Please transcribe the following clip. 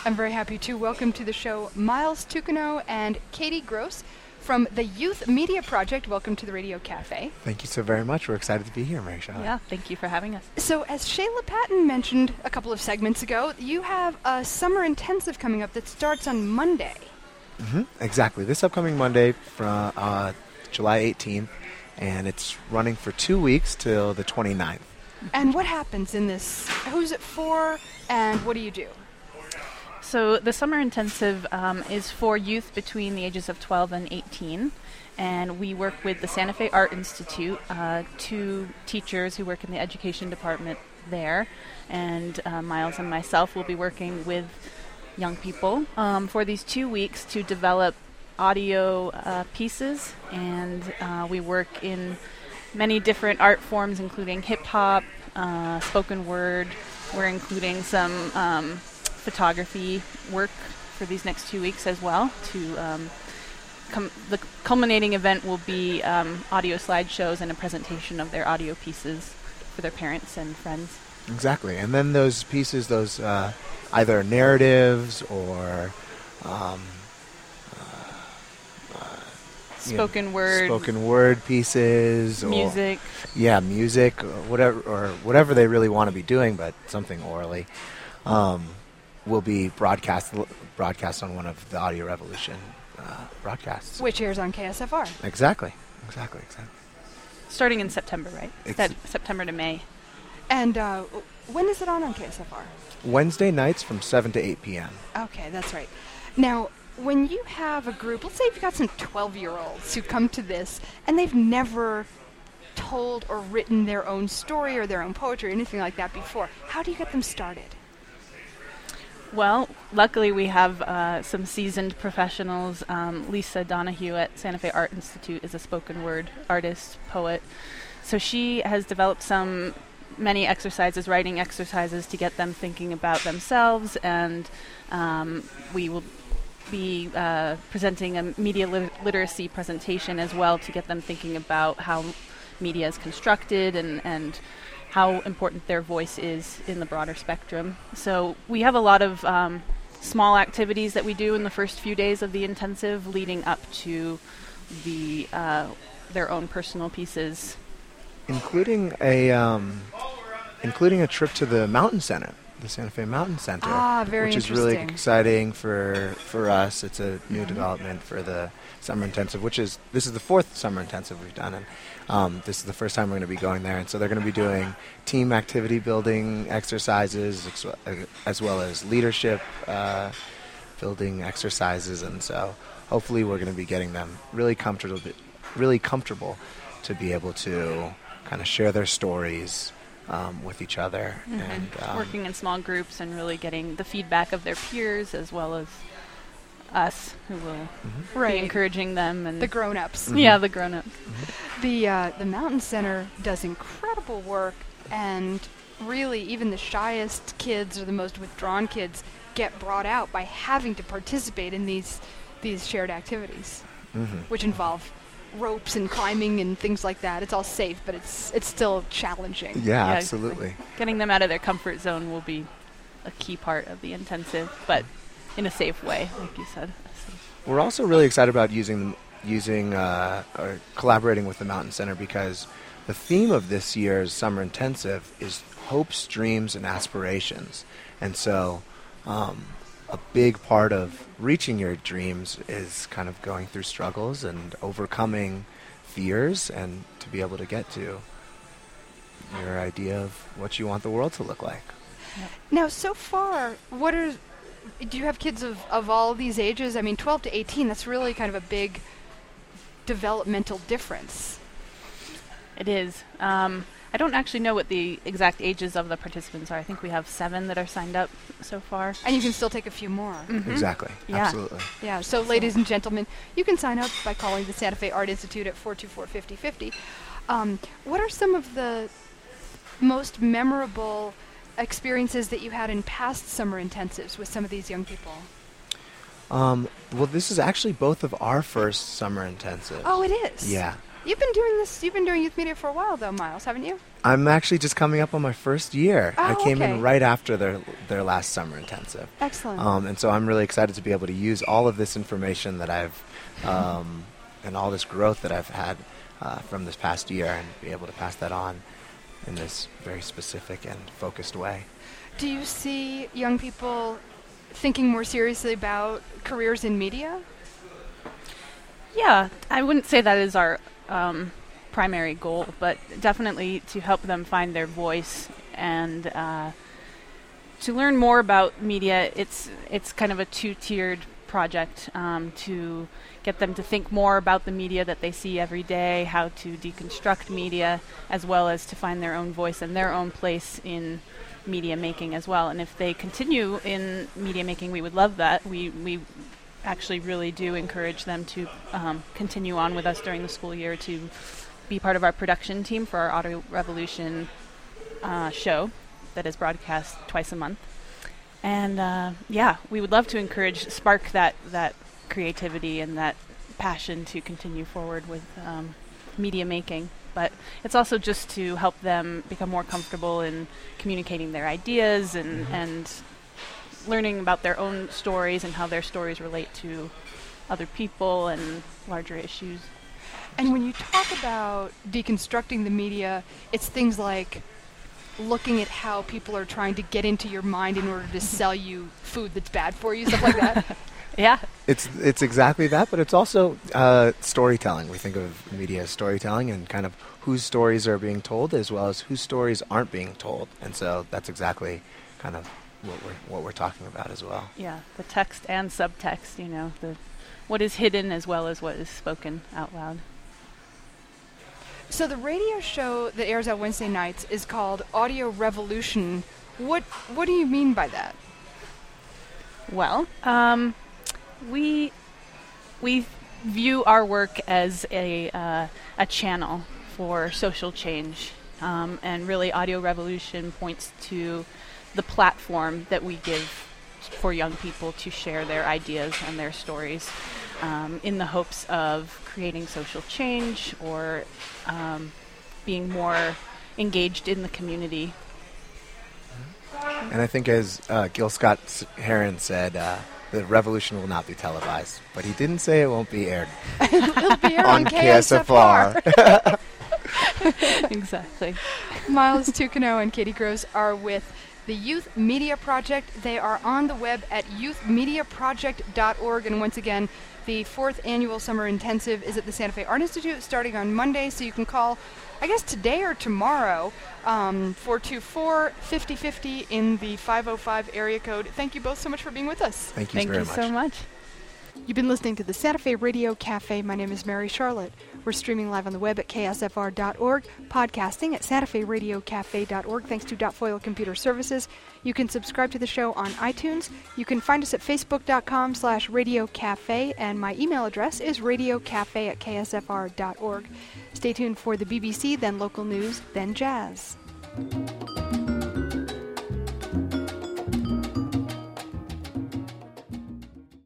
I'm very happy to welcome to the show Miles Tucano and Katie Gross from the Youth Media Project. Welcome to the Radio Cafe. Thank you so very much. We're excited to be here, Mary Charlotte. Yeah, thank you for having us. So as Shayla Patton mentioned a couple of segments ago, you have a summer intensive coming up that starts on Monday. Exactly. This upcoming Monday from July 18th, and it's running for 2 weeks till the 29th. And what happens in this? Who's it for, and what do you do? So the summer intensive is for youth between the ages of 12 and 18, and we work with the Santa Fe Art Institute, two teachers who work in the education department there, and Miles and myself will be working with young people for these 2 weeks to develop audio pieces, and we work in many different art forms, including hip-hop, spoken word. We're including some photography work for these next 2 weeks as well. The culminating event will be audio slideshows and a presentation of their audio pieces for their parents and friends. Exactly. And then those pieces, those either narratives or spoken word pieces, music. Music, or whatever they really want to be doing, but something orally, will be broadcast on one of the Audio Revolution broadcasts, Which airs on KSFR. Exactly. Starting in September, right? September to May. And when is it on KSFR? Wednesday nights from 7 to 8 p.m. Okay, that's right. Now, when you have a group, let's say you've got some 12-year-olds who come to this and they've never told or written their own story or their own poetry or anything like that before, how do you get them started? Well, luckily we have some seasoned professionals. Lisa Donahue at Santa Fe Art Institute is a spoken word artist, poet. So she has developed many exercises, writing exercises to get them thinking about themselves, and we will be presenting a media literacy presentation as well to get them thinking about how media is constructed and how important their voice is in the broader spectrum. So we have a lot of small activities that we do in the first few days of the intensive leading up to their own personal pieces. Including a trip to the Mountain Center, the Santa Fe Mountain Center. Very which is really exciting for us. It's a new development for the summer intensive, this is the fourth summer intensive we've done, and this is the first time we're going to be going there. And so they're going to be doing team activity building exercises as well as leadership building exercises, and so hopefully we're going to be getting them really comfortable to be able to kind of share their stories with each other, and working in small groups and really getting the feedback of their peers as well as us, who will be encouraging them, and the grown-ups. Yeah, the grown-ups. The Mountain Center does incredible work, and really even the shyest kids or the most withdrawn kids get brought out by having to participate in these shared activities, which involve ropes and climbing and things like that. It's all safe, but it's still challenging. Yeah, absolutely. Getting them out of their comfort zone will be a key part of the intensive, but in a safe way, like you said. We're also really excited about using or collaborating with the Mountain Center, because the theme of this year's summer intensive is hopes, dreams, and aspirations. And so a big part of reaching your dreams is kind of going through struggles and overcoming fears, and to be able to get to your idea of what you want the world to look like. Now, so far, do you have kids of all these ages? I mean, 12 to 18, that's really kind of a big developmental difference. It is. I don't actually know what the exact ages of the participants are. I think we have 7 that are signed up so far. And you can still take a few more. Exactly. Yeah. Absolutely. Yeah, so ladies and gentlemen, you can sign up by calling the Santa Fe Art Institute at 424-5050. What are some of the most memorable experiences that you had in past summer intensives with some of these young people? Well, this is actually both of our first summer intensives. Oh, it is? Yeah. You've been doing this. You've been doing youth media for a while, though, Miles, haven't you? I'm actually just coming up on my first year. Oh, I came okay. in right after their last summer intensive. Excellent. And so I'm really excited to be able to use all of this information that I've and all this growth that I've had from this past year and be able to pass that on in this very specific and focused way. Do you see young people thinking more seriously about careers in media? Yeah, I wouldn't say that is our primary goal, but definitely to help them find their voice and to learn more about media. It's kind of a two-tiered project to get them to think more about the media that they see every day, how to deconstruct media, as well as to find their own voice and their own place in media making as well. And if they continue in media making, we would love that. We actually really do encourage them to continue on with us during the school year to be part of our production team for our Audio Revolution show that is broadcast twice a month. And we would love to spark that creativity and that passion to continue forward with media making. But it's also just to help them become more comfortable in communicating their ideas and learning about their own stories and how their stories relate to other people and larger issues. And when you talk about deconstructing the media, it's things like looking at how people are trying to get into your mind in order to sell you food that's bad for you, stuff like that. Yeah. It's exactly that, but it's also storytelling. We think of media as storytelling and kind of whose stories are being told as well as whose stories aren't being told. And so that's exactly kind of what we're talking about as well. Yeah, the text and subtext, what is hidden as well as what is spoken out loud. So the radio show that airs on Wednesday nights is called Audio Revolution. What do you mean by that? Well, we view our work as a channel for social change, and really Audio Revolution points to the platform that we give for young people to share their ideas and their stories in the hopes of creating social change or being more engaged in the community. And I think as Gil Scott-Heron said, the revolution will not be televised, but he didn't say it won't be aired. It'll be aired on KSFR. Exactly. Miles Tucano and Katie Gross are with the Youth Media Project. They are on the web at youthmediaproject.org. And once again, the 4th annual summer intensive is at the Santa Fe Art Institute starting on Monday, so you can call, I guess, today or tomorrow, 424-5050 in the 505 area code. Thank you both so much for being with us. Thank you very much. Thank you so much. You've been listening to the Santa Fe Radio Cafe. My name is Mary Charlotte. We're streaming live on the web at ksfr.org, podcasting at santaferadiocafe.org, thanks to Foil Computer Services. You can subscribe to the show on iTunes. You can find us at facebook.com/radiocafe, and my email address is radiocafe@ksfr.org. Stay tuned for the BBC, then local news, then jazz.